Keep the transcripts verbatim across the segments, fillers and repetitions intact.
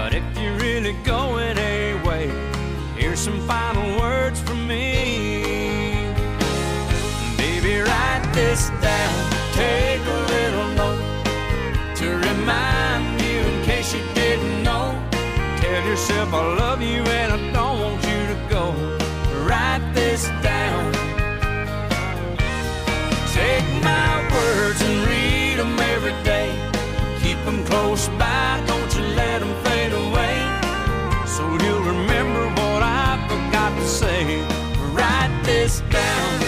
But if you're really going away, here's some final words from me. Baby, write this down, take a little note to remind you in case you didn't know. Tell yourself I love you and I don't want you to go. Write this down. Take my words and read them every day. Keep them close by, don't you let them fade away. So you'll remember what I forgot to say. Write this down.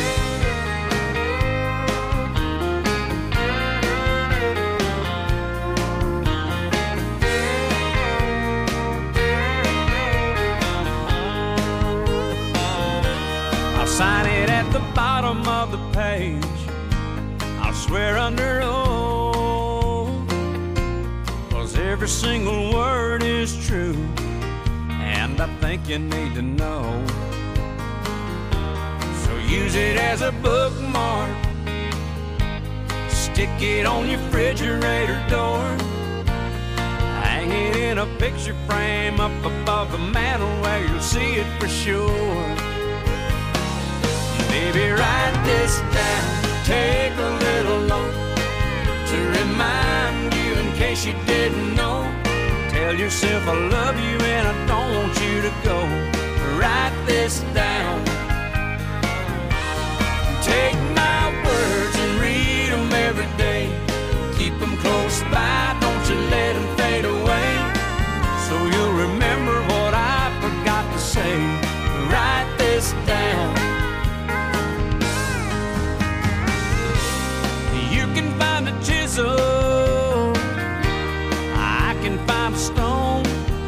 I'll sign it at the bottom of the page. I'll swear under oath, 'cause every single word is true, and I think you need to know. So use it as a bookmark, stick it on your refrigerator door, hang it in a picture frame up above the mantel where you'll see it for sure. Baby, write this down, take a little note to remind you in case you didn't know. Tell yourself I love you and I don't want you to go. Write this down. Take my words and read them every day. Keep them close by, don't you let them fade away. So you'll remember what I forgot to say. Write this down. You can find a chisel, I can find a stone.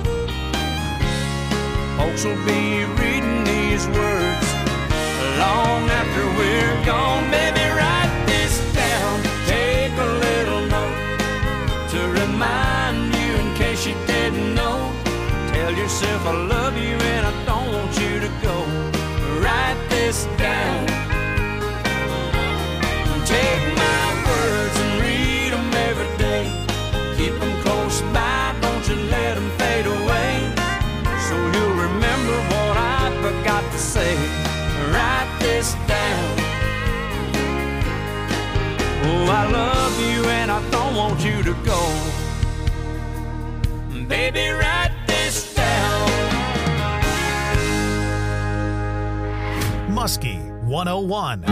Folks will be reading these words long after we're gone. Baby, write this down, take a little note to remind you in case you didn't know. Tell yourself I love you and I don't want you to go. Write this down. Take my words and read them every day. Keep them close by, don't you let them fade away. So you'll remember what I forgot to say. Write this down. Oh, I love you and I don't want you to go. Baby, write this down. Muskie one oh one.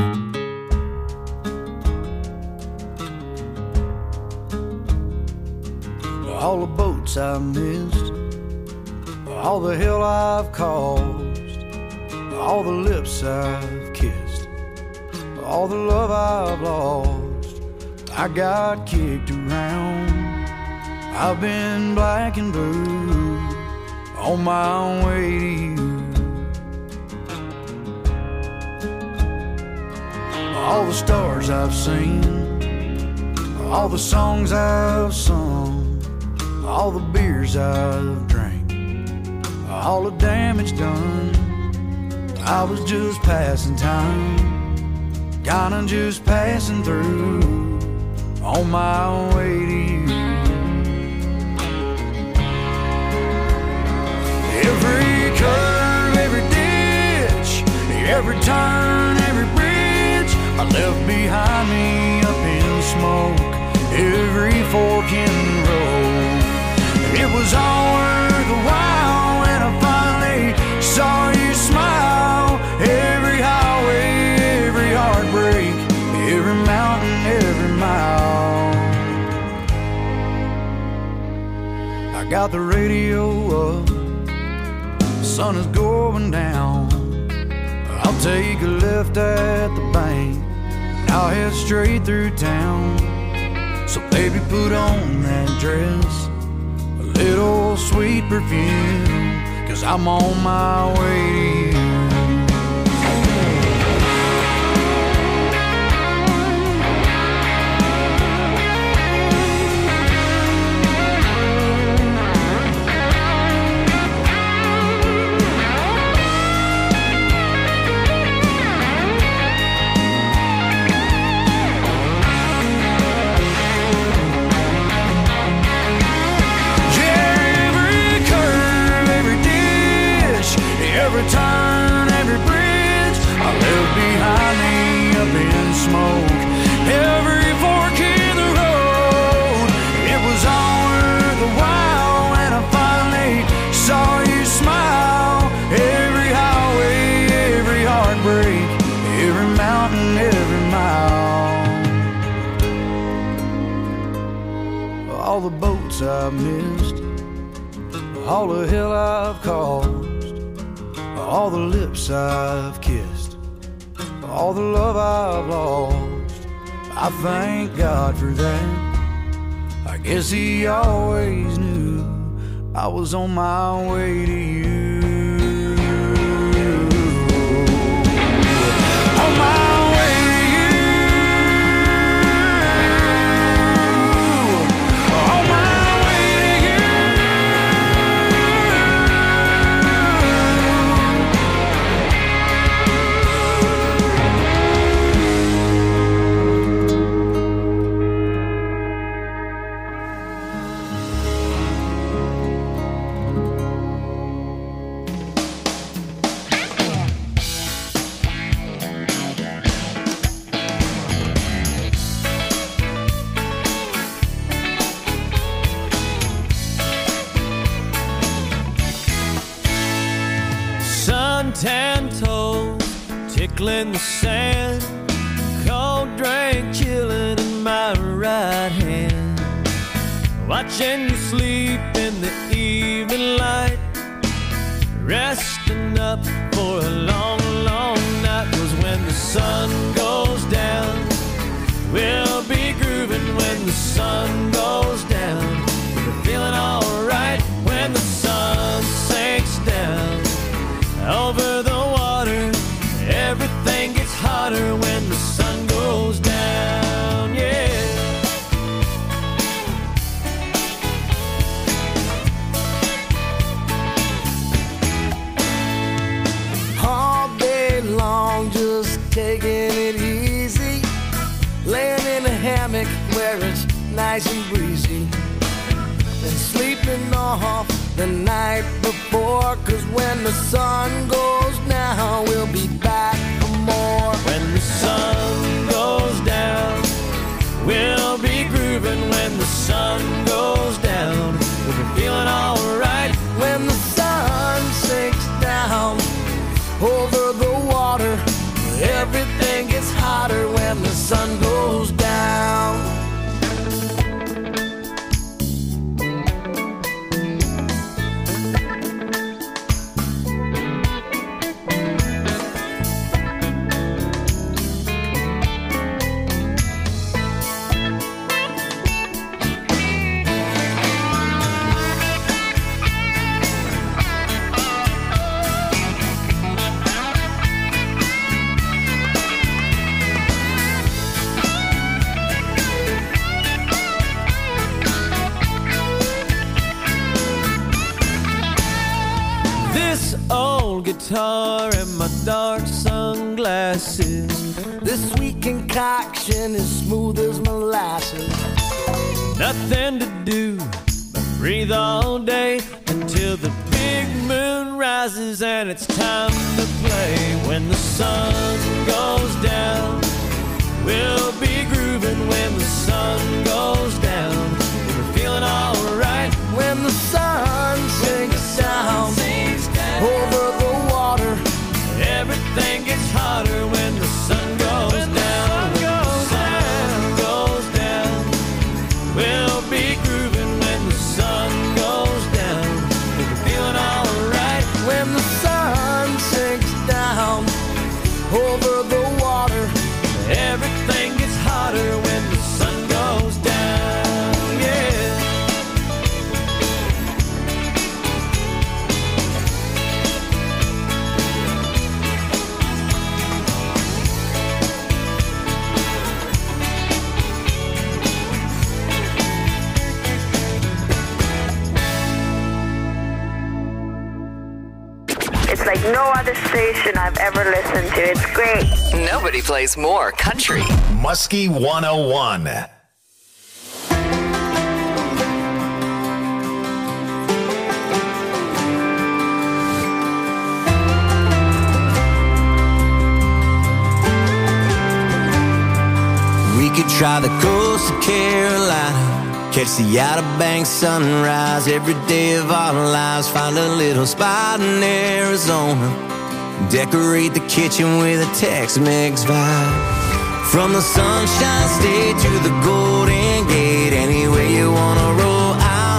All the boats I've missed, all the hell I've caused, all the lips I've kissed, all the love I've lost. I got kicked around, I've been black and blue, on my way to you. All the stars I've seen, all the songs I've sung, all the beers I've drank, all the damage done. I was just passing time, kinda just passing through, on my way to you. Every curve, every ditch, every turn, every bridge I left behind me up in smoke, every fork in the road. It was all worth a while when I finally saw you smile. Every highway, every heartbreak, every mountain, every mile. I got the radio up, the sun is going down. I'll take a left at the bank, and I'll head straight through town. So baby, put on that dress, little sweet perfume, 'cause I'm on my way to you. Every steps I've missed, all the hell I've caused, all the lips I've kissed, all the love I've lost. I thank God for that. I guess He always knew I was on my way to you. On my way to you. On my way to you. Suntan toes tickling the sand, cold drink chilling in my right hand, watching you sleep in the evening light, resting up for a long, long night. 'Cause when the sun goes down, we'll be grooving. When the sun goes down, we're feeling alright. When the sun sinks down over the water, everything gets hotter when the sun goes down, yeah. All day long, just taking it easy, laying in a hammock where it's nice and breezy, and sleeping off the night before. 'Cause when the sun goes down, we'll be back for more. When the sun goes down, we'll be grooving. When the sun goes down, we'll be feeling alright. When the sun sinks down over the water, everything gets hotter when the sun goes down. Old guitar and my dark sunglasses, this sweet concoction is smooth as molasses. Nothing to do but breathe all day until the big moon rises and it's time to play. When the sun goes down, we'll be grooving. When the sun goes down, we're feeling alright. When the sun sinks down over the water, everything gets hotter when the sun goes when down. The sun goes when the sun down. goes down, we'll be grooving. When the sun goes down, we'll be feeling alright. When the sun sinks down over the water, everything gets hotter when the sun goes down, yeah. It's like no other station I've ever listened to. It's great. Nobody plays more country. Muskie one oh one. We could try the coast of Carolina, catch the Outer Banks sunrise every day of our lives. Find a little spot in Arizona, decorate the kitchen with a Tex-Mex vibe. From the Sunshine State to the Golden Gate, anywhere you wanna roll, I'll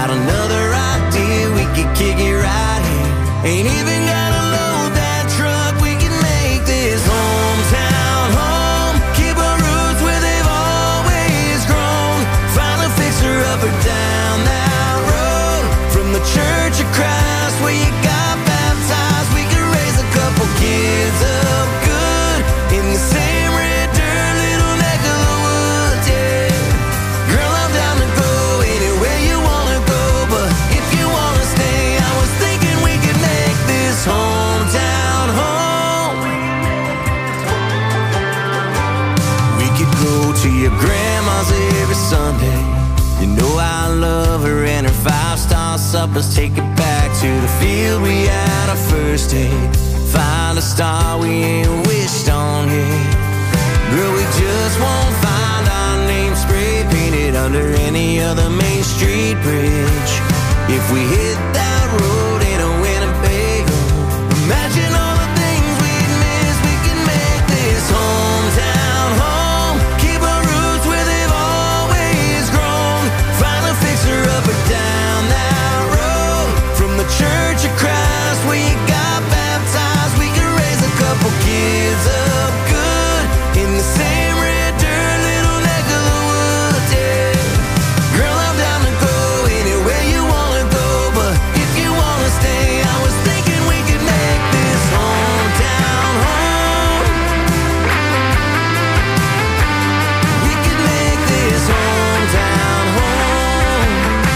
got another idea, we could kick it right here. Ain't even gotta load that truck, we can make this hometown home. Keep our roots where they've always grown. Find a fixer up or down that road. From the Church of Christ where you got baptized, we could raise a couple kids up good in the same red dirt little neck of the woods, yeah. Girl, I'm down to go anywhere you wanna go, but if you wanna stay, I was thinking we could make this hometown home. We could go to your grandma's every Sunday. You know I love her and her five-star suppers. Take it back to the field we had our first day. Find a star we ain't wished on yet. Girl, we just won't find our name spray painted under any other Main Street bridge. If we hit that road in a Winnebago, imagine all the things we'd miss. We can make this hometown home. Keep our roots where they've always grown. Find a fixer up or down that road. From the Church of Christ where you got baptized, we can raise a couple kids up good in the same red dirt little neck of the woods, yeah. Girl, I'm down to go anywhere you wanna go, but if you wanna stay, I was thinking we could make this hometown home. We could make this hometown home.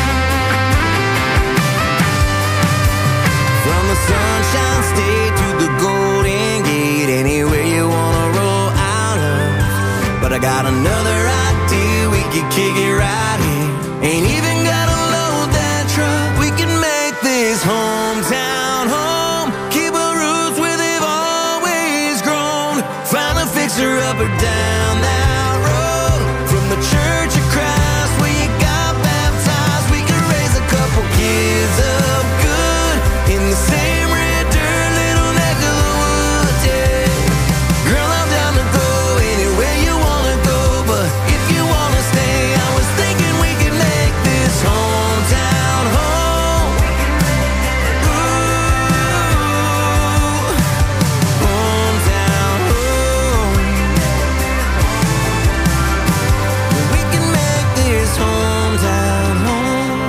From the Sunshine State to the Golden Gate, anywhere you wanna roll out of. But I got another idea, we could kick it right here. Ain't even gotta load that truck, we can make this hometown home. Keep our roots where they've always grown. Find a fixer up or down that road. From the Church of Christ where you got baptized, we can raise a couple kids up good in the same red dirt little neck of the woods, yeah. Girl, I'm down to go anywhere you wanna go, but if you wanna stay, I was thinking we could make this hometown home. Ooh, hometown home. We can make this hometown home.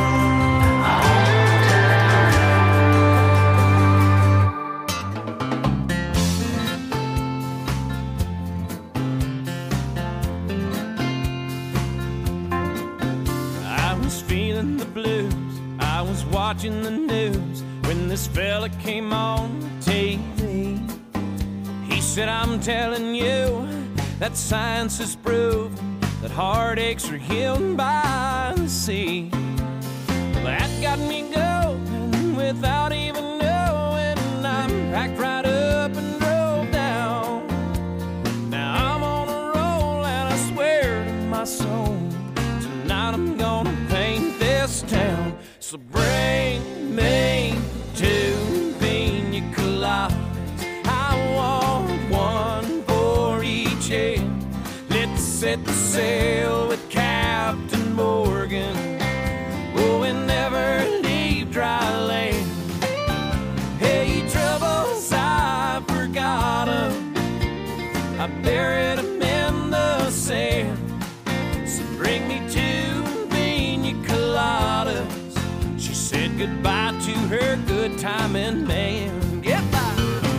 I was feeling the blues, I was watching the news when this fella came on T V. He said, I'm telling you that science has proved that heartaches are healed by the sea. Well, that got me going without even knowing. I'm packed right up and drove down. Now I'm on a roll and I swear to my soul, tonight I'm gonna paint this town. So bring me two pina coladas. I want one for each head. Let's set the sail with Captain Morgan. Oh, and never leave dry land. Hey, troubles, I forgot 'em. I buried 'em in the sand. So bring me two pina coladas. She said goodbye to her good timing man. Goodbye.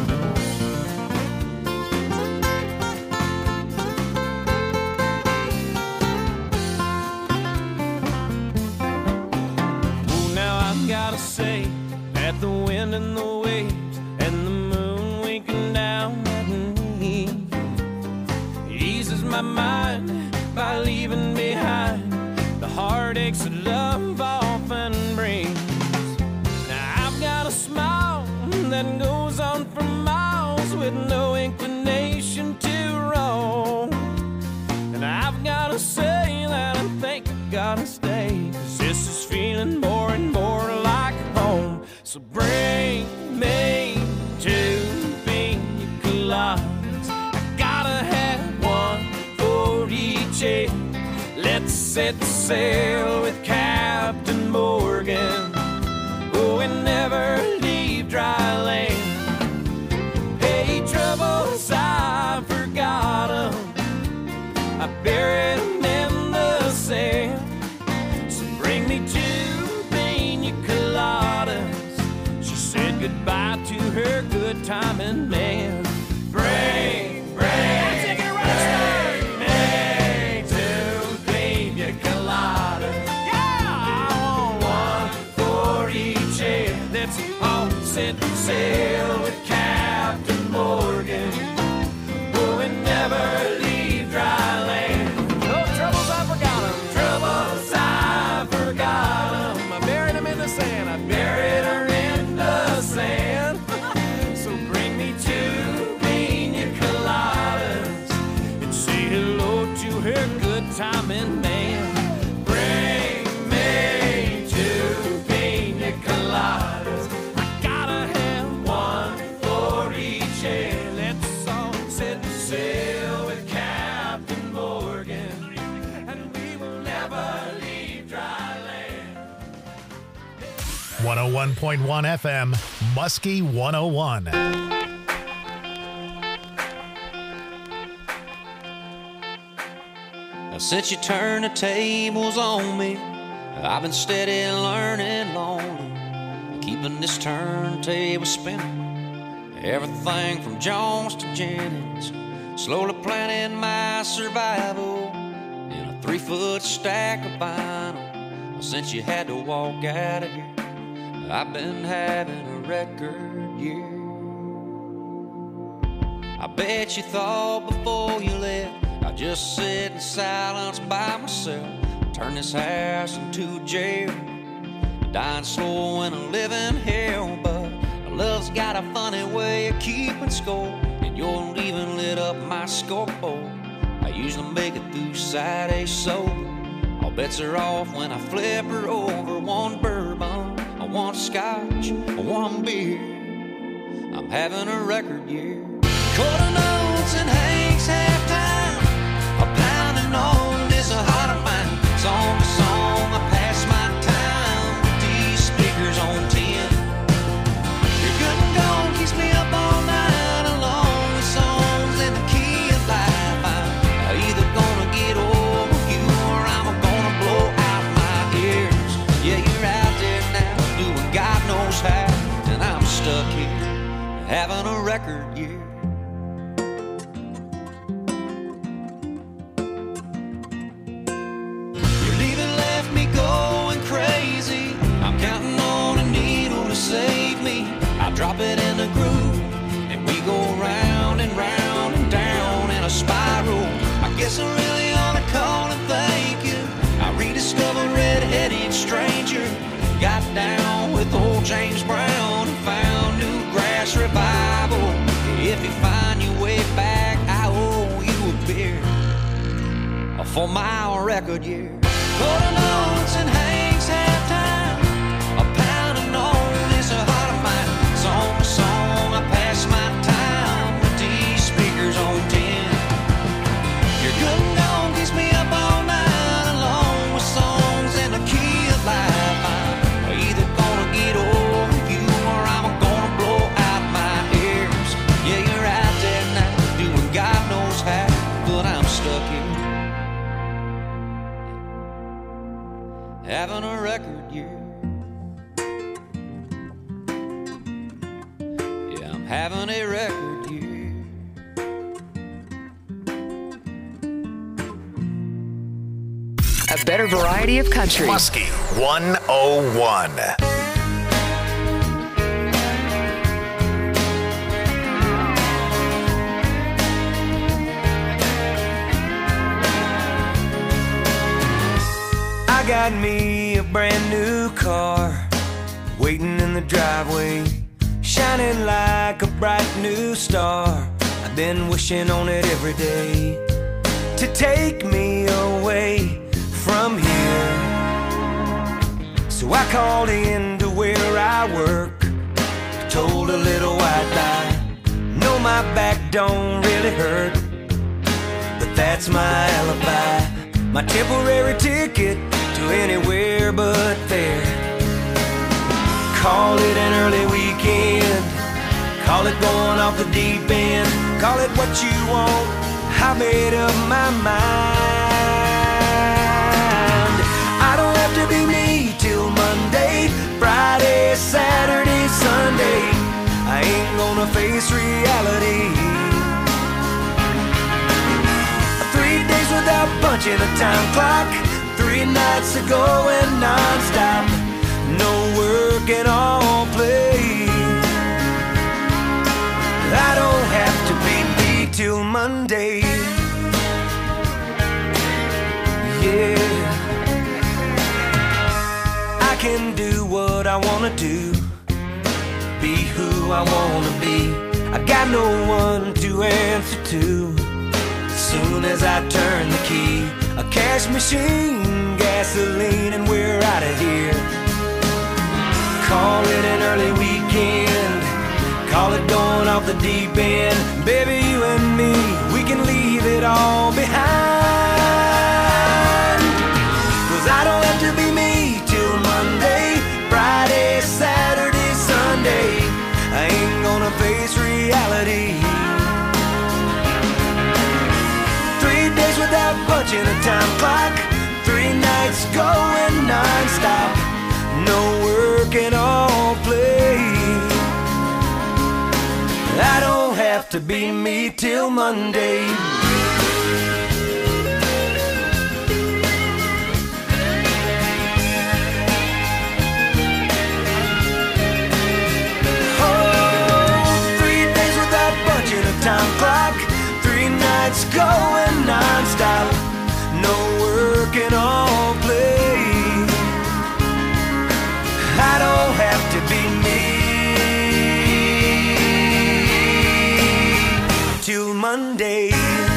Oh, now I've gotta say that the wind and the waves and the moon winking down at me eases my mind by leaving behind the heartaches that love often brings. Now I've got a smile that goes on for miles with no inclination to roam. And I've gotta say that I think I gotta stay, 'cause this is feeling more and more like home. So bring me two pina coladas. I gotta have one for each head. Let's set sail with Captain Morgan. goodbye to her good timing man. Bring, bring, bring me two pina coladas. Yeah, I want one for each head. That's all set sail with Captain Morgan. Will we never leave dry land? No troubles, I forgot them. Troubles, I forgot them. I buried them in the sand. I buried her in the sand. So bring me two pina coladas and say hello to her good timing man. Bring me two pina coladas. I gotta have one for each head. Let's all set sail with Captain Morgan, and we will never leave dry land. one oh one point one F M, Muskie one oh one. Now, since you turned the tables on me, I've been steady learning lonely, keeping this turntable spinning. Everything from Jones to Jennings, slowly planning my survival in a three-foot stack of vinyl. Since you had to walk out of here, I've been having a record year. I bet you thought before you left I'd just sit in silence by myself, turn this house into jail, dying slow in a living hell. But love's got a funny way of keeping score, and you're leaving lit up my scoreboard. I usually make it through Saturday sober. All bets are off when I flip her over. One bourbon, I want scotch, one beer. I'm having a record year. Quarter notes and Hank's halftime, a pounding on this heart of mine. Song to song, I pass my time with these speakers on ten. Your good and gone keeps me up all night along with songs in the key of life. I'm either gonna get over you or I'm gonna blow out my ears. Yeah, you're out there now doing God knows how, and I'm stuck here having a record year. Save me, I drop it in the groove, and we go round and round and down in a spiral. I guess I really ought to call and thank you. I rediscovered Red-Headed Stranger, got down with old James Brown, and found new grass revival. If you find your way back, I owe you a beer for my record year. Quarter notes and Hank's halftime, a pound of noise. Song to song, I pass my time with these speakers on ten. Your good and gone keeps me up all night along with songs in the key of life. I'm either gonna get over you or I'm gonna blow out my ears. Yeah, you're out there now doing God knows how, but I'm stuck here having a record year. Having a record year. A better variety of country. Muskie one oh one. I got me a brand new car waiting in the driveway, shining like a bright new star. I've been wishing on it every day to take me away from here. So I called in to where I work, told a little white lie. No, my back don't really hurt, but that's my alibi, my temporary ticket to anywhere but there. Call it an early weekend, call it going off the deep end, call it what you want, I made up my mind. I don't have to be me till Monday, Friday, Saturday, Sunday. gonna face reality. Three days without punching a time clock, three nights of going non-stop, no work and all play. I don't have to be me till Monday. Yeah, I can do what I wanna do, be who I wanna be. I got no one to answer to. Soon as I turn the key, a cash machine, gasoline, and we're out of here. Call it an early weekend, call it going off the deep end. Baby, you and me, we can leave it all behind. Cause I don't have to be me till Monday, Friday, Saturday, Sunday. I ain't gonna face reality. Three days without punching a time clock, three nights going non-stop, no work and all play. I don't have to be me till Monday. Time clock, three nights going non-stop, no work and all play. I don't have to be me till Monday.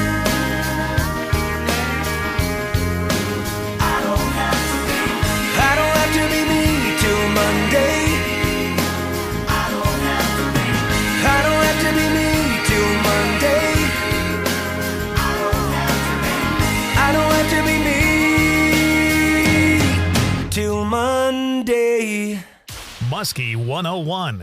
I don't have to be I don't have to be me till Monday. I don't have to be I don't have to be me till Monday. I don't have to be I don't have to be me till Monday. Muskie one oh one.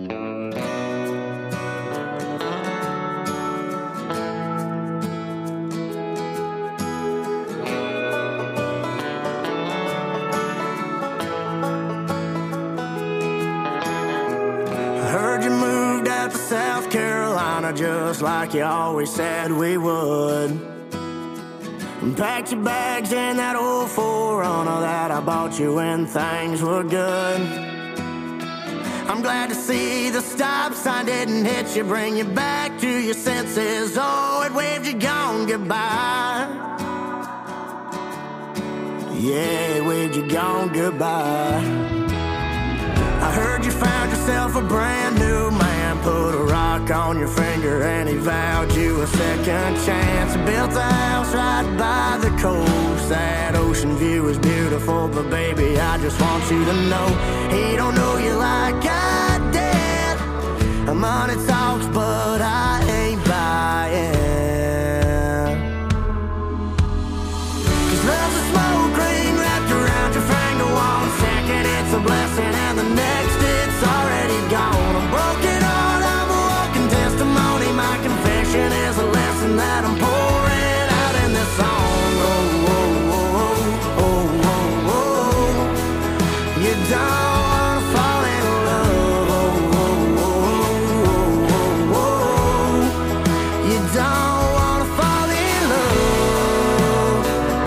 South Carolina, just like you always said we would. And packed your bags in that old four runner that I bought you when things were good. I'm glad to see the stop sign didn't hit you, bring you back to your senses. Oh, it waved you gone goodbye. Yeah, it waved you gone goodbye. I heard you found yourself a brand new man, put a rock on your finger and he vowed you a second chance. Built a house right by the coast, that ocean view is beautiful, but baby, I just want you to know he don't know you like I did. Money talks, but I ain't buying. Cause love's a smoke ring wrapped around your finger. One second it's a blessing and the next it's already gone. A broken heart, I'm a walking testimony. My confession is a lesson that I'm pouring out in this song. Oh, oh, oh, oh, oh, oh. You don't wanna fall in love. Oh, oh, oh, oh, oh, oh. You don't wanna fall in love.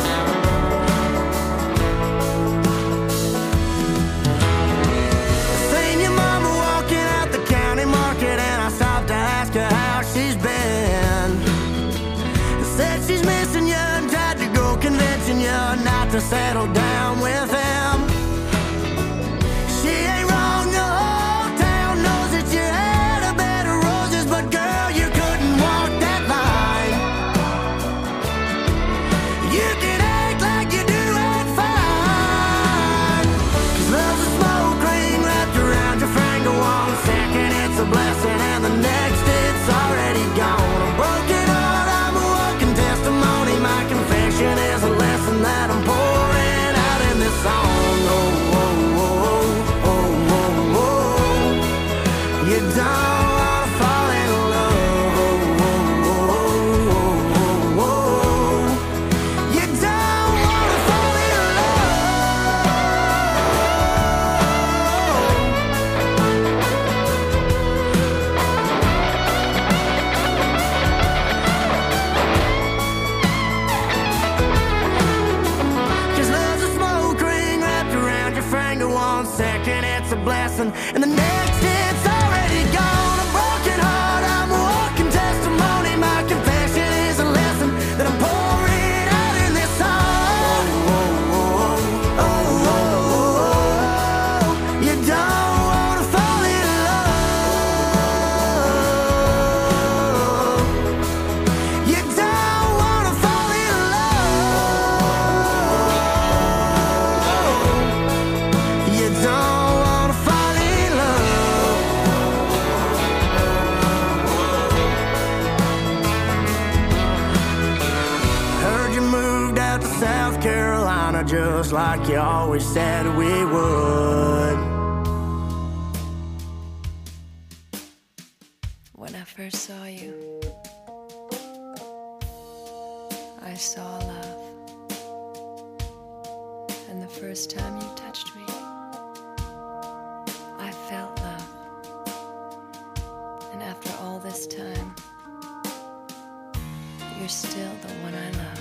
Seen your mama walking out the county market and I stopped to ask her how she's been. Said she's missing you and tried to go convincing you not to settle down with him. She ain't wrong, the whole town knows that you had a bed of roses, but girl, you couldn't walk that line. You can act like you do it fine. Cause love's a smoke ring wrapped around your finger. One second it's a blessing and the next it's already gone. A broken heart, I'm a walking testimony. My confession is a lesson that I'm pouring second it's a blessing, and the next it's already gone. A broken heart, I'm a walking testimony. My confession is a lesson that I'm pouring out in this song. Oh, oh, oh, oh, oh, oh. You don't wanna fall in love. You don't wanna fall in love. You don't wanna fall in love. Heard you moved out to South Carolina just like you always said we would. When I first saw you, I saw love. And the first time you touched me, I felt love. And after all this time, you're still the one I love.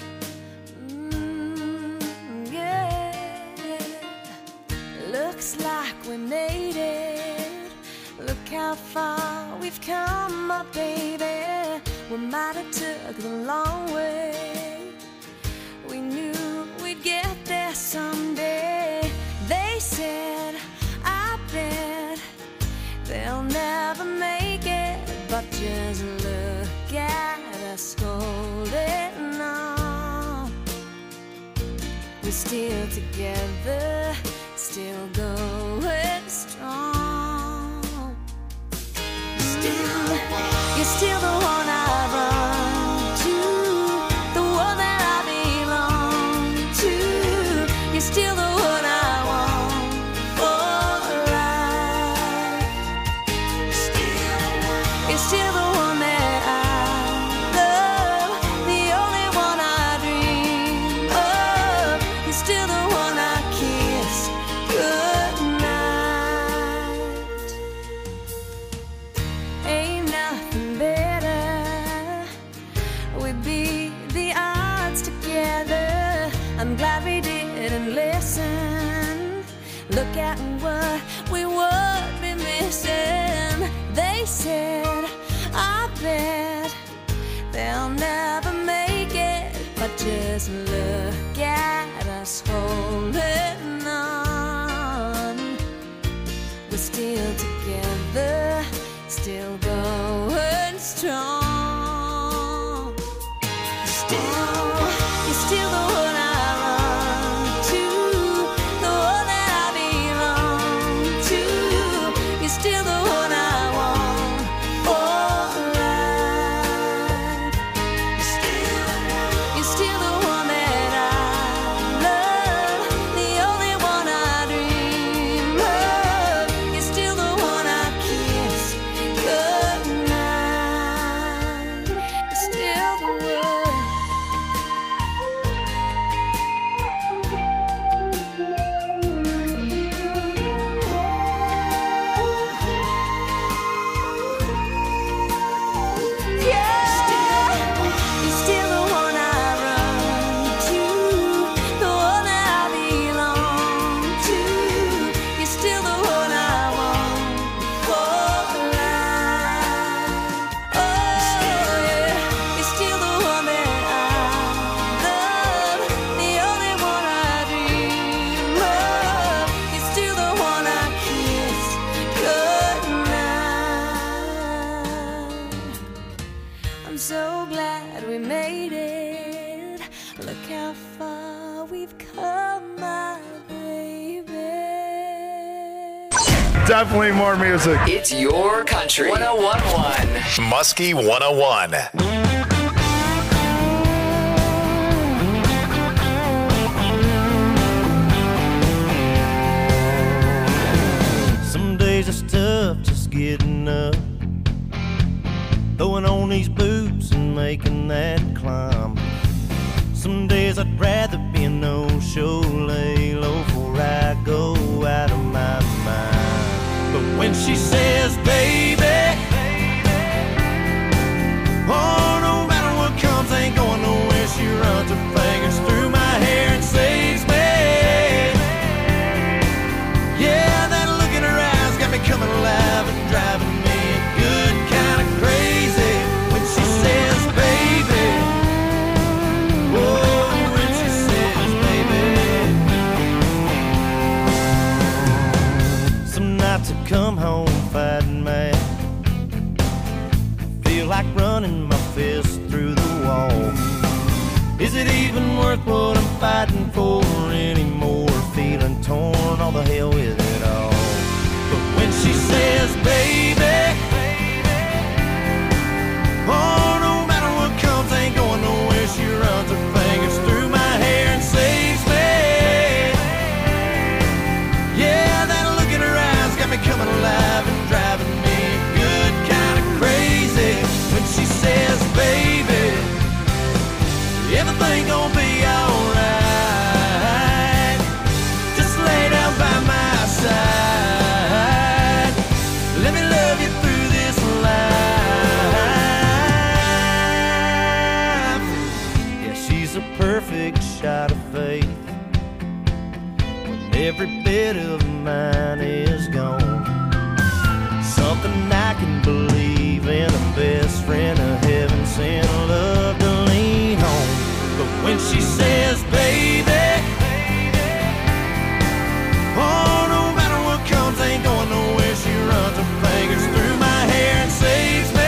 Mm, yeah. Looks like we made it. Look how far we've come, my baby. We might have took the long way. We knew we'd get there someday. They said, I bet they'll never make it. But just look at us holding on. We're still together, still going strong. Still, you're still the one I run to, the one that I belong to. You're still the one I want for life. You're still the one that I love, the only one I dream of. You're still the one I kiss goodnight. Ain't nothing better. We beat the odds together. I'm glad we didn't listen. Look at what we would be missing. They said, I bet they'll never make it. But just look at us holding on. We're still together, still going strong. Still, you're still the one I run to, the one that I belong to. You're still the one I want for life. You're still the one that I love, the only one I dream of. You're still the one I kiss goodnight. You're still the one. Yeah, you're still the one I run to, the one that I belong to. You're still the one I want for life. Oh yeah, you're still the one that I love, the only one I dream of. You're still the one I kiss goodnight. I'm so glad we made it. Look how far we've come, my baby. Definitely more music. It's your country. one oh one point one. Muskie one oh one. Some days it's tough just getting up, throwing on these boots and making that climb. Some days I'd rather be a no-show, lay low before I go out of my mind. But when she says, baby, oh, no matter what comes, ain't going nowhere, she runs her fingers through my hair and saves me. Yeah. me coming alive and driving me good, kind of crazy. When she says, baby, everything gonna be alright. Just lay down by my side. Let me love you through this life. Yeah, she's a perfect shot of faith. When every bit of mine is gone, something I can believe in, a best friend of heaven sent, love to lean on. But when she says, baby, oh, no matter what comes, ain't going nowhere. She runs her fingers through my hair and saves me.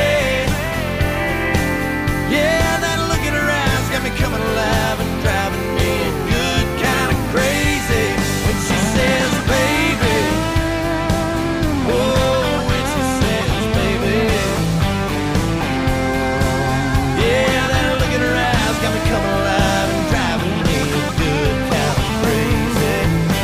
Yeah, that look in her eyes got me coming alive and driving me good, kind of crazy. When she says, baby, oh, when she says, baby, yeah, that look in her eyes got me coming alive and driving me good, kind of crazy.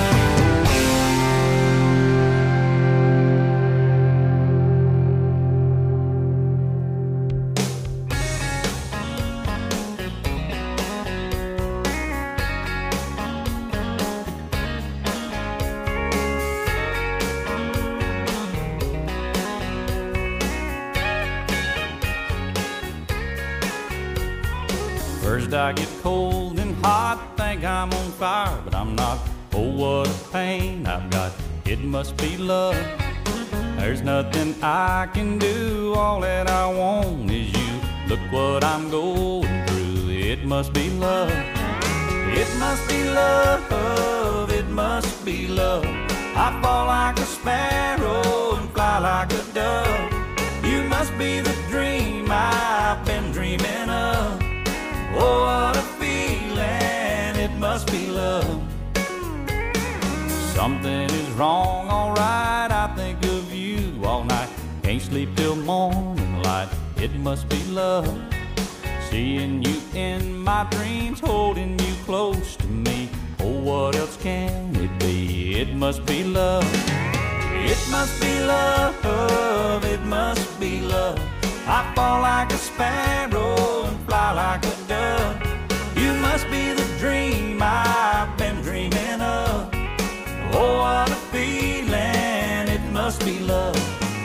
First I get cold and hot, think I'm on fire, but I'm not. Oh, what a pain I've got, it must be love. There's nothing I can do, all that I want is you. Look what I'm going through, it must be love. It must be love, it must be love. I fall like a sparrow and fly like a dove. You must be the dream I've been dreaming of. Oh, what a feeling, it must be love. Something is wrong, alright, I think of you all night. Can't sleep till morning light, it must be love. Seeing you in my dreams, holding you close to me. Oh, what else can it be? It must be love. It must be love, it must be love. I fall like a sparrow and fly like a dove. You must be the dream I've been dreaming of. Oh, what a feeling, it must be love.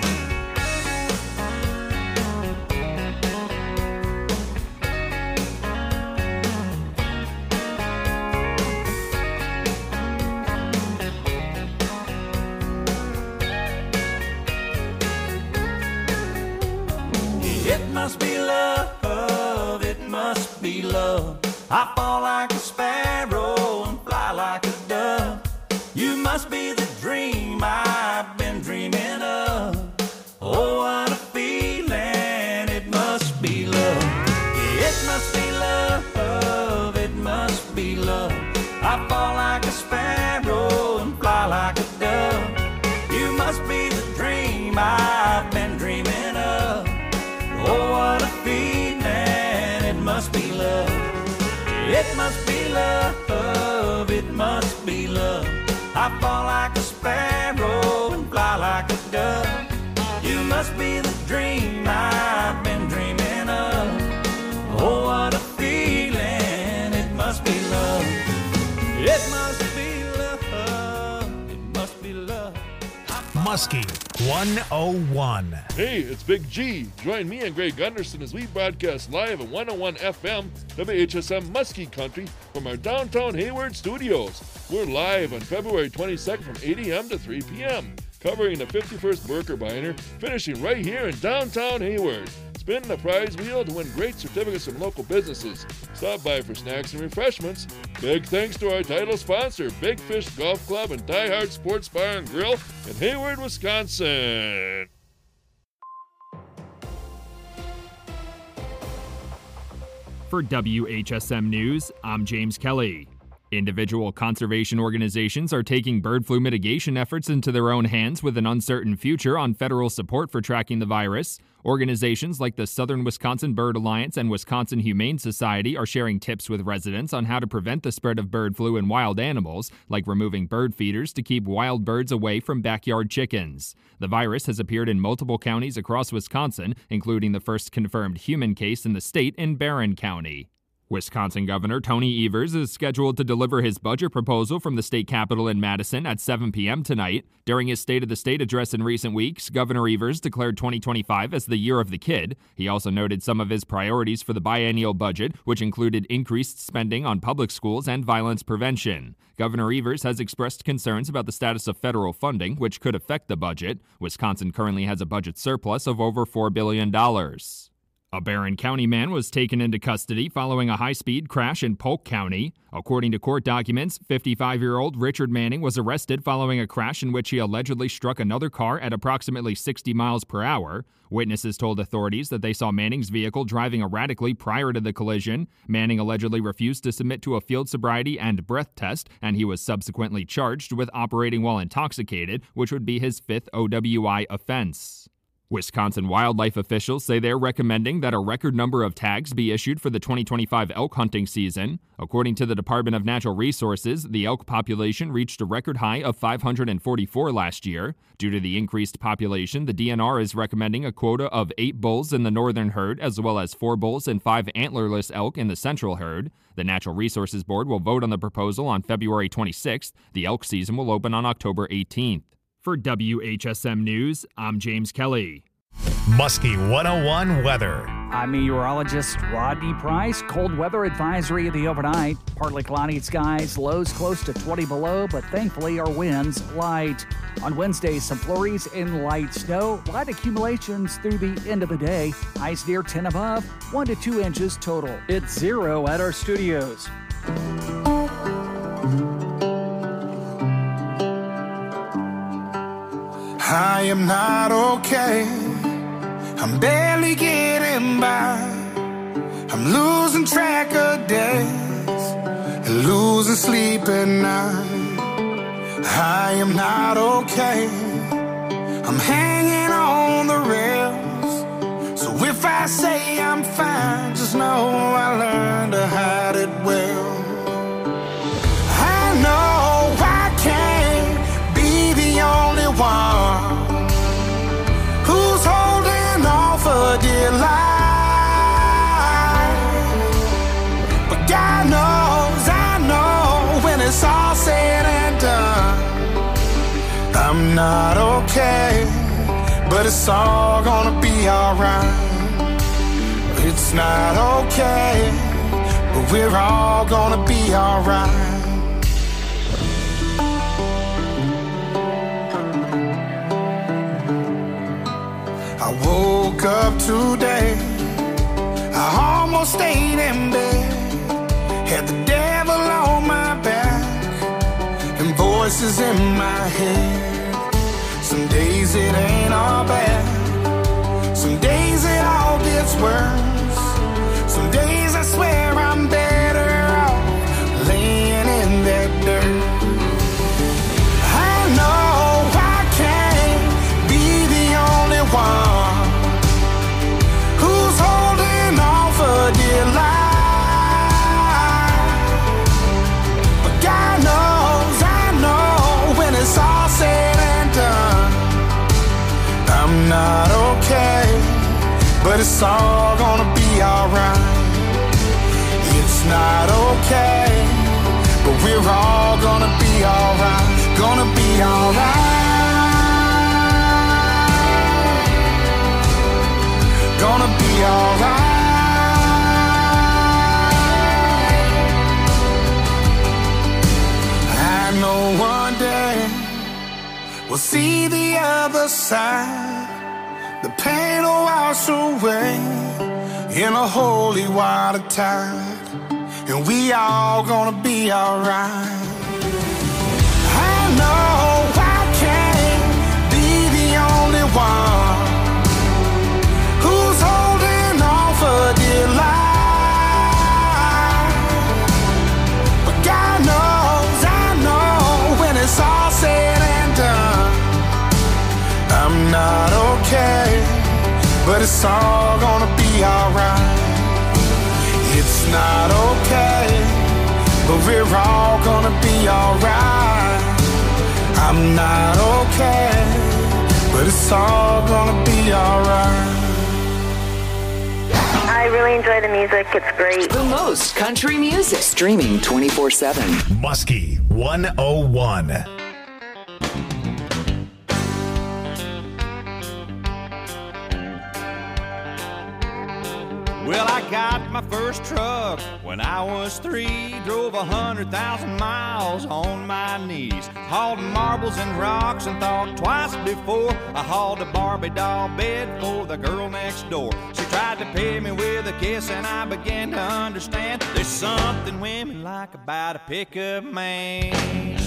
It must be love, it must be love. I fall like a sparrow and fly like a dove. You must be the dream I've been dreaming of. Oh, what a feeling, it must be love. It must be love, it must be love. I fall like a sparrow and fly like a dove. You must be the dream I've been dreaming of. Oh, what a feeling, it must be love. It must be love, it must be love. I fall like a sparrow and fly like a dove. You must be the dream I've been dreaming of. Oh, what a feeling, it must be love. It must be love, it must be love. Muskie one oh one. Hey, it's Big G. Join me and Greg Gunderson as we broadcast live at one oh one F M, W H S M Muskie Country from our downtown Hayward studios. We're live on February twenty-second from eight a.m. to three p.m., covering the fifty-first Worker Biner, finishing right here in downtown Hayward. Spin the prize wheel to win great certificates from local businesses. Stop by for snacks and refreshments. Big thanks to our title sponsor, Big Fish Golf Club and Die Hard Sports Bar and Grill in Hayward, Wisconsin. For W H S M News, I'm James Kelly. Individual conservation organizations are taking bird flu mitigation efforts into their own hands with an uncertain future on federal support for tracking the virus. Organizations like the Southern Wisconsin Bird Alliance and Wisconsin Humane Society are sharing tips with residents on how to prevent the spread of bird flu in wild animals, like removing bird feeders to keep wild birds away from backyard chickens. The virus has appeared in multiple counties across Wisconsin, including the first confirmed human case in the state in Barron County. Wisconsin Governor Tony Evers is scheduled to deliver his budget proposal from the state capitol in Madison at seven p.m. tonight. During his State of the State address in recent weeks, Governor Evers declared twenty twenty-five as the year of the kid. He also noted some of his priorities for the biennial budget, which included increased spending on public schools and violence prevention. Governor Evers has expressed concerns about the status of federal funding, which could affect the budget. Wisconsin currently has a budget surplus of over four billion dollars. A Barron County man was taken into custody following a high-speed crash in Polk County. According to court documents, fifty-five-year-old Richard Manning was arrested following a crash in which he allegedly struck another car at approximately sixty miles per hour. Witnesses told authorities that they saw Manning's vehicle driving erratically prior to the collision. Manning allegedly refused to submit to a field sobriety and breath test, and he was subsequently charged with operating while intoxicated, which would be his fifth O W I offense. Wisconsin wildlife officials say they're recommending that a record number of tags be issued for the twenty twenty-five elk hunting season. According to the Department of Natural Resources, the elk population reached a record high of five hundred forty-four last year. Due to the increased population, the D N R is recommending a quota of eight bulls in the northern herd, as well as four bulls and five antlerless elk in the central herd. The Natural Resources Board will vote on the proposal on February twenty-sixth. The elk season will open on October eighteenth. For W H S M News, I'm James Kelly. Muskie one oh one weather. I'm meteorologist Rodney Price. Cold weather advisory of the overnight. Partly cloudy skies, lows close to twenty below, but thankfully our winds light. On Wednesday, some flurries and light snow. Light accumulations through the end of the day. Highs near ten above, one to two inches total. It's zero at our studios. I am not okay. I'm barely getting by. I'm losing track of days and losing sleep at night. I am not okay. I'm hanging on the rails. So if I say I'm fine, just know I learned to hide it well. I know I can't be the only one who's holding on for dear life, but God knows, I know, when it's all said and done, I'm not okay, but it's all gonna be alright. It's not okay, but we're all gonna be alright. I woke up today, I almost stayed in bed, had the devil on my back and voices in my head. Some days it ain't all bad, some days it all gets worse. Some days I swear I'm better off laying in that dirt. I know I can't be the only one who's holding on for dear life, but God knows, I know, when it's all said and done, I'm not okay, but it's all gonna be alright. It's not okay, but we're all gonna be alright, gonna be alright. Gonna be alright. I know one day we'll see the other side. The pain will wash away in a holy water tide, and we all gonna be alright. I know I can't be the only one who's holding on for dear life, but God knows, but it's all gonna be alright. It's not okay, but we're all gonna be alright. I'm not okay, but it's all gonna be alright. I really enjoy the music. It's great. The most country music. Streaming twenty-four seven. Muskie one oh one. Well, I got my first truck when I was three. Drove a hundred thousand miles on my knees. Hauled marbles and rocks and thought twice before I hauled a Barbie doll bed for the girl next door. She tried to pay me with a kiss and I began to understand there's something women like about a pickup man.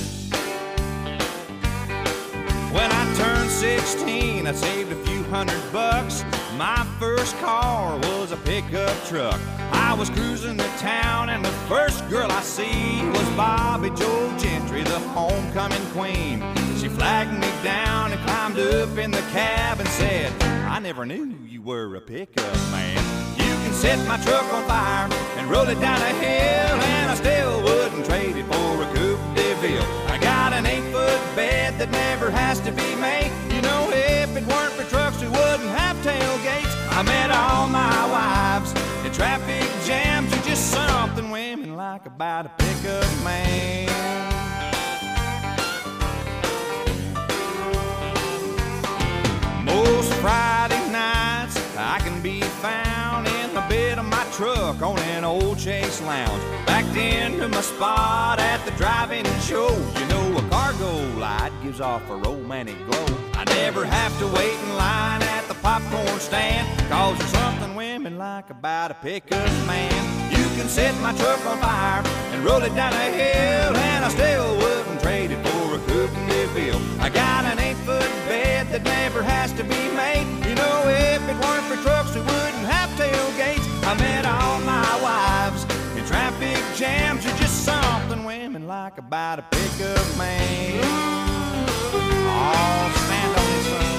When I turned sixteen, I saved a few hundred bucks. My first car was a pickup truck. I was cruising to town and the first girl I see was Bobby Joe Gentry, the homecoming queen. She flagged me down and climbed up in the cab and said, I never knew you were a pickup man. You can set my truck on fire and roll it down a hill, and I still wouldn't trade it for a Coupe de Ville. I got an eight-foot bed that never has to be made. You know, if it weren't for trucks, we wouldn't have tailgates. I met all my wives in traffic jams. There's just something women like about a pickup man. Most Friday nights I can be found in the bed of my truck on an old Chase Lounge, backed into my spot at the drive-in show. You know, a cargo light gives off a romantic glow. I never have to wait in line at the popcorn stand, cause there's something women like about a pickup man. You can set my truck on fire and roll it down a hill, and I still wouldn't trade it for a Coupe de Ville. I got an eight-foot bed that never has to be made. You know, if it weren't for trucks, we wouldn't have tailgates. I met all my wives in traffic jams. There's just something women like about a pickup man. Oh, stand on his son.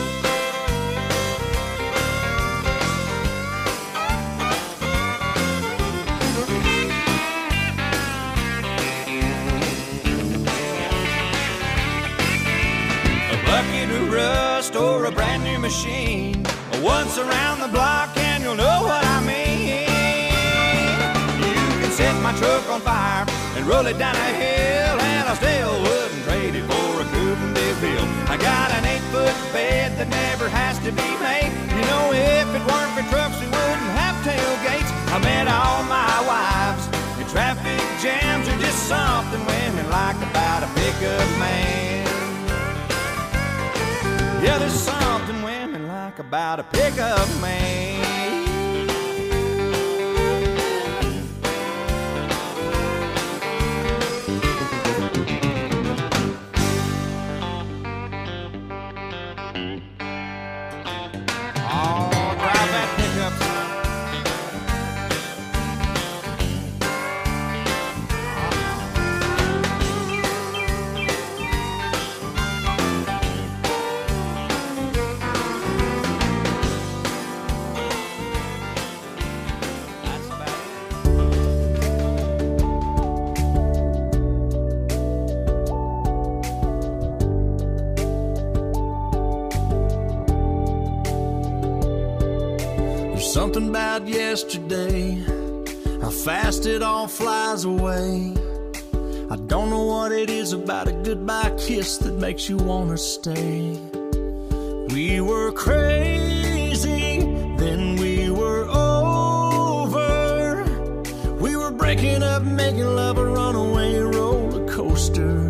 A bucket of rust or a brand new machine, once around the block and you'll know what I mean. You can set my truck on fire and roll it down a hill, and I still wouldn't trade it for a Coupe de Ville. I got an eight-foot bed that never has to be made. You know, if it weren't for trucks, we wouldn't have tailgates. I met all my wives in traffic jams. There's just something women like about a pickup man. Yeah, there's something women like about a pickup man. Oh, drive that pickup, son. Something about yesterday, how fast it all flies away. I don't know what it is about a goodbye kiss that makes you wanna stay. We were crazy, then we were over. We were breaking up, making love a runaway roller coaster.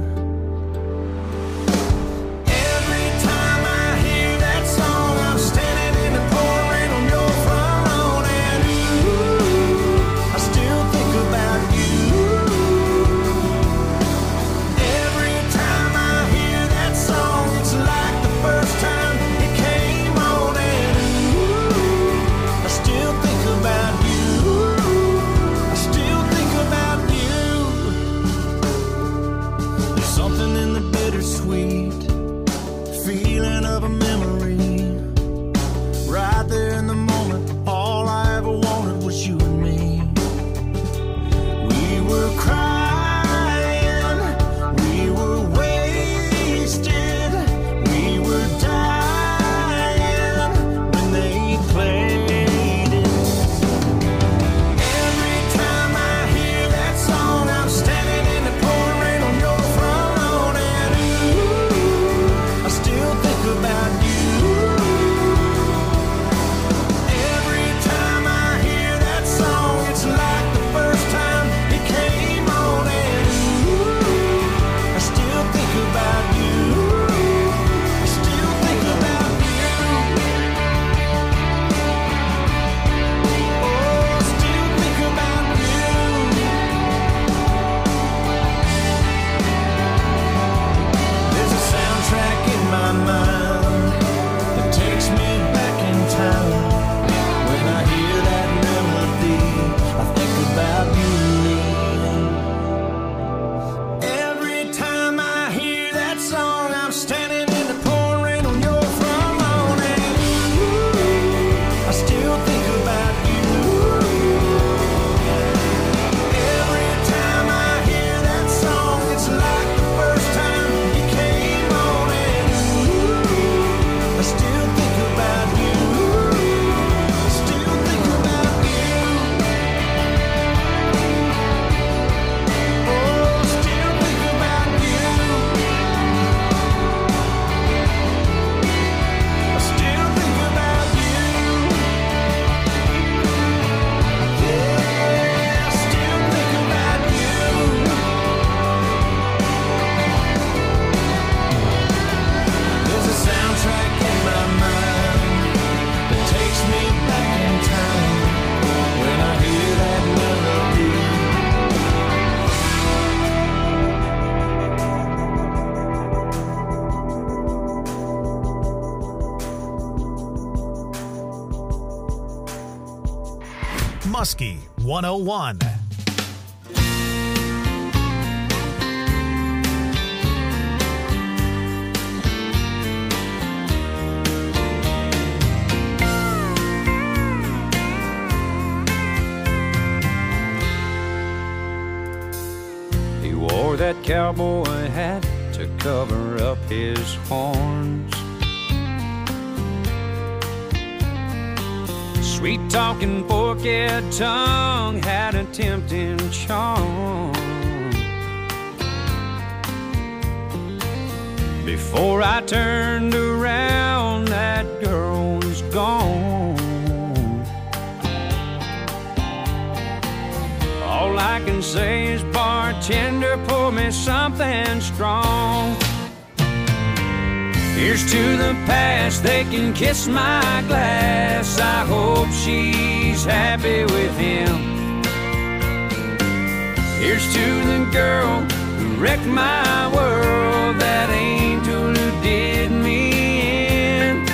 Muskie one oh one. He wore that cowboy hat to cover up his horns. Sweet-talking forked tongue had a tempting charm. Before I turned around, that girl was gone. All I can say is, bartender, pour me something strong. Here's to the past, they can kiss my glass. I hope she's happy with him. Here's to the girl who wrecked my world, that angel who did me in.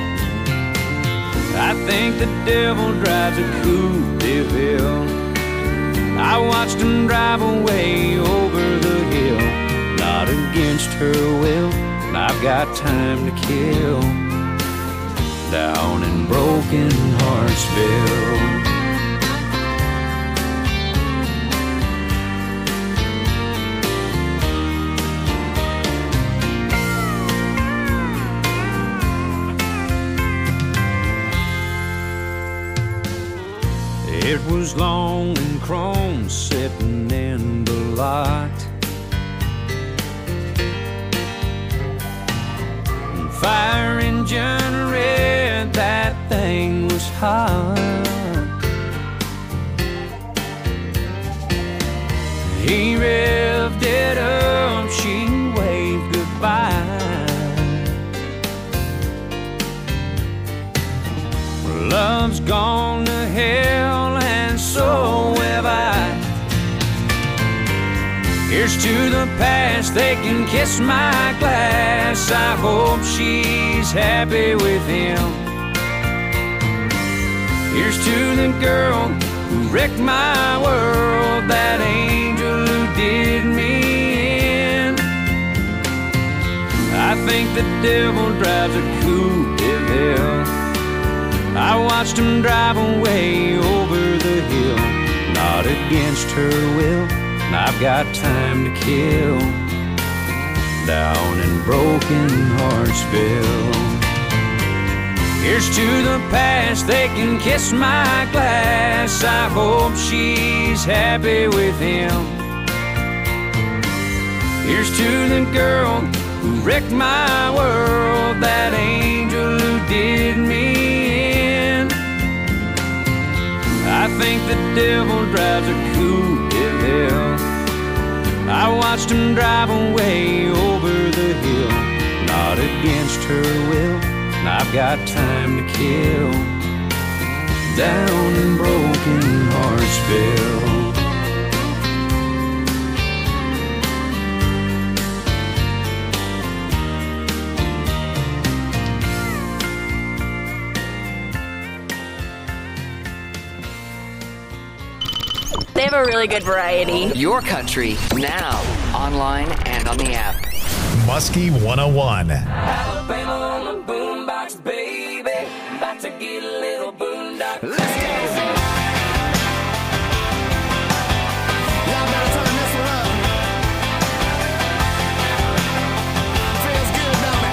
I think the devil drives a Coupe de Ville. I watched him drive away over the hill, not against her will. I've got time to kill down in Broken Heartsville. It was long and chrome sitting in the lot. Fire engine red, that thing was hot. He revved it up, she waved goodbye. Love's gone to hell and so have I. Here's to the past, they can kiss my glass. I hope she's happy with him. Here's to the girl who wrecked my world, that angel who did me in. I think the devil drives a Coupe de Ville. I watched him drive away over the hill, not against her will. I've got time to kill down in Broken Heartsville. Here's to the past, they can kiss my glass. I hope she's happy with him. Here's to the girl who wrecked my world, that angel who did me in. I think the devil drives a Coupe de Ville. I watched him drive away over the hill, not against her will. I've got time to kill down in Broken Heartsville. They have a really good variety. Your country, now, online and on the app. Muskie one oh one. Alabama on the boombox, baby. About to get a little boondock. Let's go. Y'all better turn this one up. Feels good, don't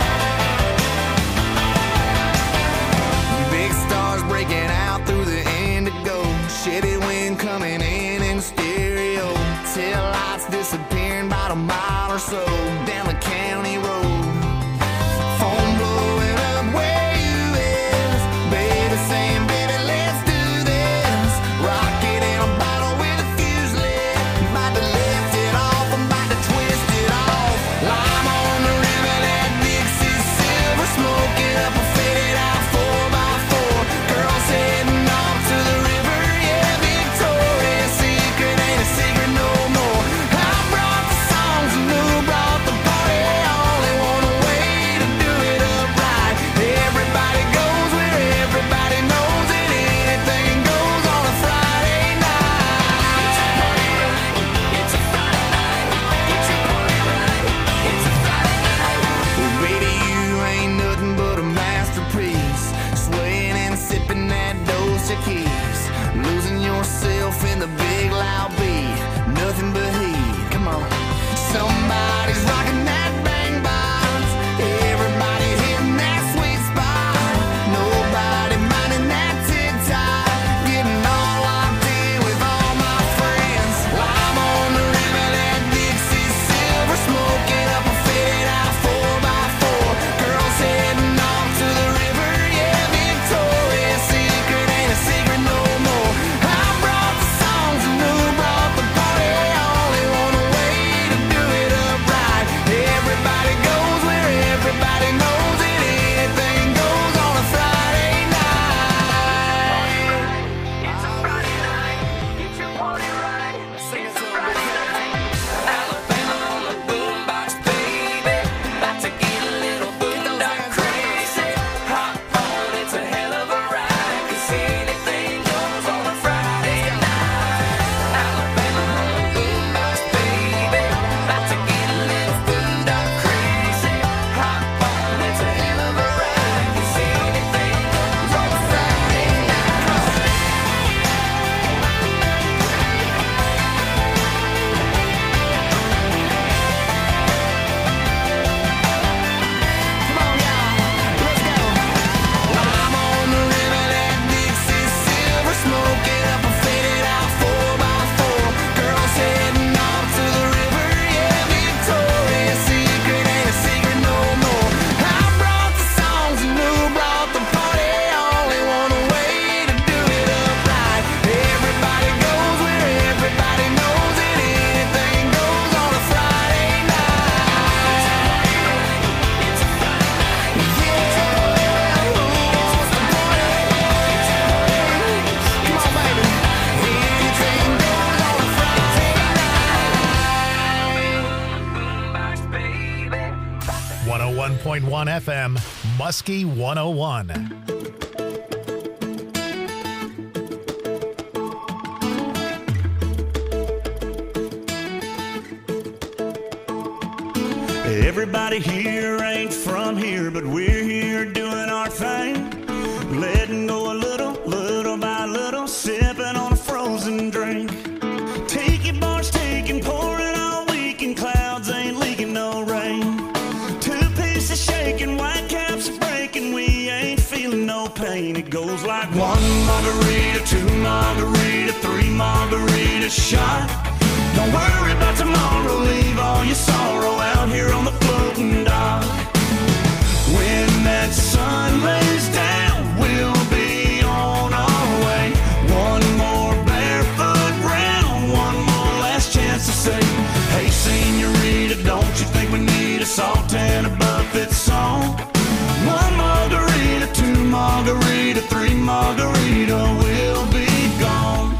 it? Big stars breaking out through the indigo. Chevy wind coming in in stereo. Tail lights disappearing about a mile or so down the county road. Phone blowing up where you is. Baby saying, baby, let's do this. Rocket in a bottle with a fuse lit. I'm about to lift it off, I'm about to twist it off. Lime on the river, that Dixie silver. Smoking up a faded out four by four. Girls heading off to the river, yeah, Victoria's Secret ain't a secret no more. I brought the songs and who brought one point one F M, Muskie one oh one. Everybody here ain't from here, but we're here doing our thing. Letting go a little, little by little, sipping on a frozen drink. Tiki bars taking, pouring all weekend, clouds ain't leaking no rain. Two pieces shaking, white caps breaking, we ain't feeling no pain. It goes like one margarita, two margarita, three margarita shot. Don't worry about tomorrow, leave all your sorrow out here on the floating dock. When that sun lays down, we'll be on our way. One more barefoot round, one more last chance to say, hey senorita, don't you think we need a salt and a buffet song? One margarita, two margarita, three margarita, we'll be gone.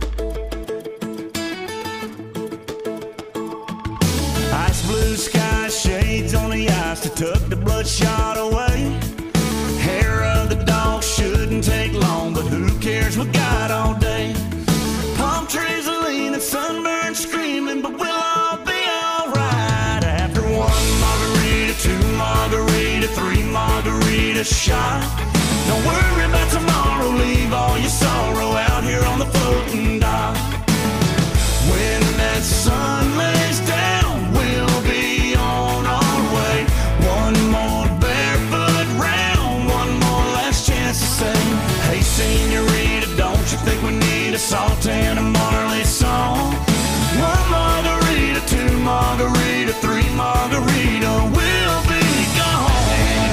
Ice blue sky, shades on the ice to tuck the bloodshot away. Hair of the dog shouldn't take long, but who cares, we got all day. Palm trees are leaning, sunburned screaming, but we'll all be alright. After one margarita, two margarita, three margarita shot. Don't worry about tomorrow, leave all your sorrow out here on the floating dock. When that sun lays down, we'll be on our way. One more barefoot round, one more last chance to say, hey senorita, don't you think we need a salt and a Marley song? One margarita, two margarita, three margarita, we'll be gone.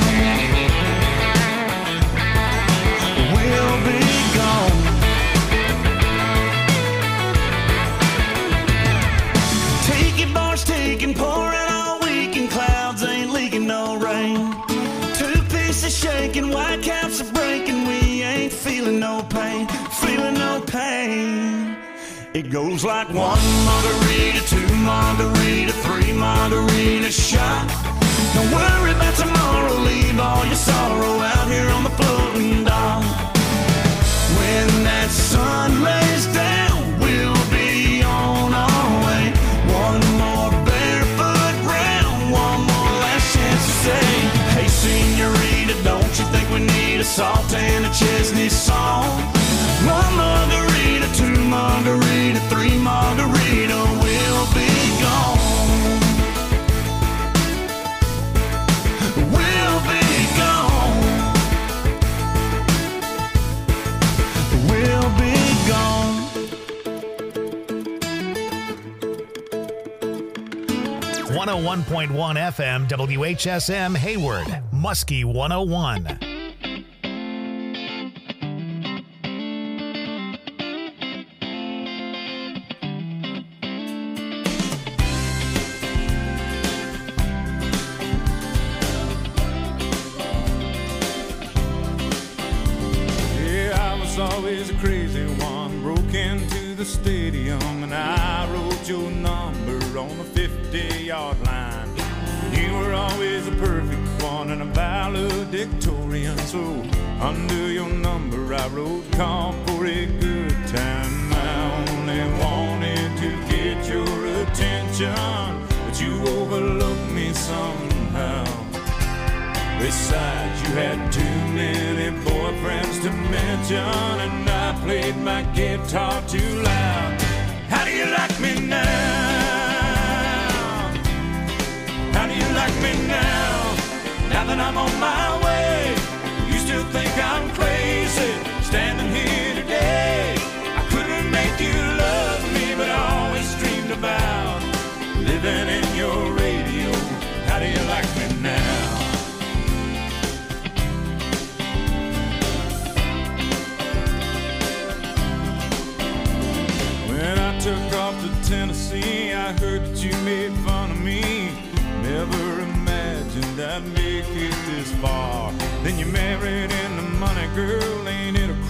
We'll be gone. Tiki bars taking, pouring all weekend, clouds ain't leaking no rain. Two pieces shaking, white caps are breaking, we ain't feeling no pain, feeling no pain. It goes like one margarita, two margarita, three margarita shot. Don't worry about tomorrow, leave all your sorrow out here on the floating dock. When that sun lays down, we'll be on our way. One more barefoot round, one more last chance to say, hey senorita, don't you think we need a salt and a Chesney song? One margarita, two margarita, three margarita, we'll be gone. We'll be gone. We'll be gone. one oh one point one F M, W H S M, Hayward, Muskie one oh one. Yeah, I was always a crazy one, broke into the stadium, and I wrote your number on the fifty-yard line. You were always a perfect one and a valedictorian, so under your number I wrote, call for a good time. I only wanted to get your attention, but you overlooked me somehow. Besides, you had too many boyfriends to mention, and I played my guitar too loud. How do you like me now? How do you like me now? Now that I'm on my way, you still think I'm crazy, standing here today. I couldn't make you love me, but I always dreamed about living in your radio. How do you like me now? When I took off to Tennessee, I heard that you made fun of me. Never imagined I'd make it this far. Then you married into money, girl,